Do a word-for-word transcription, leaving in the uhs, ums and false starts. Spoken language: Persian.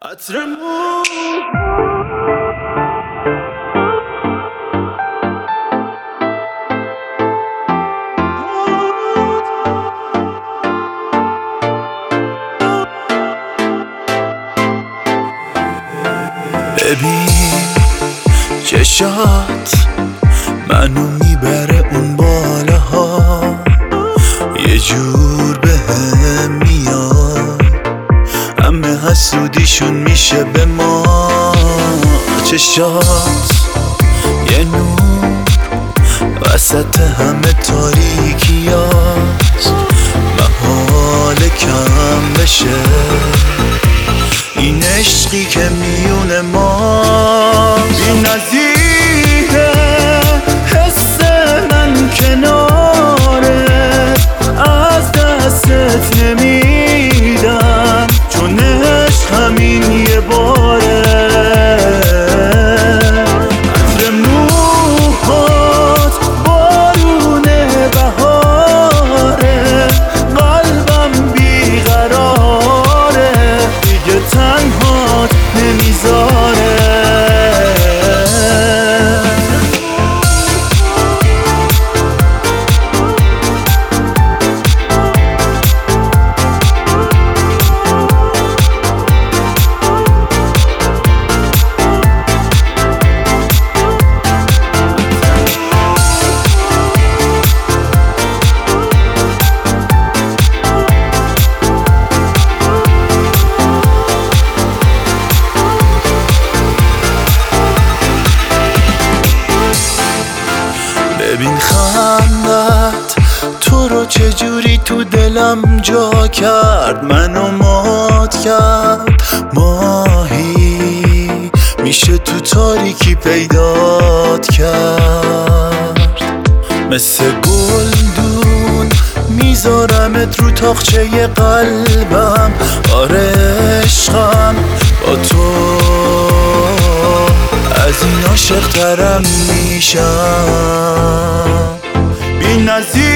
عطرمون ببین چشات منو میبره اون بالاها، یه جور به هم میاد، همه حسودیشون میشه به ما. چشات یه نور وسط همه تاریکیات، محال کم بشه این عشقی که میونه ما. بی نظیره حس من کناره، از دستت نمیدم چون عشق همین یه باره. عطر موهات بارون بهاره، قلبم بیقراره، دیگه تنهات نمیذاره. ببین خندت تو رو چجوری تو دلم جا کرد، منو مات کرد. ماهی میشه تو تاریکی پیدات کرد، مثل گلدون میذارمت رو تاقچه قلبم. آره عشقم با تو از این عاشق ترم میشم. بی نظیر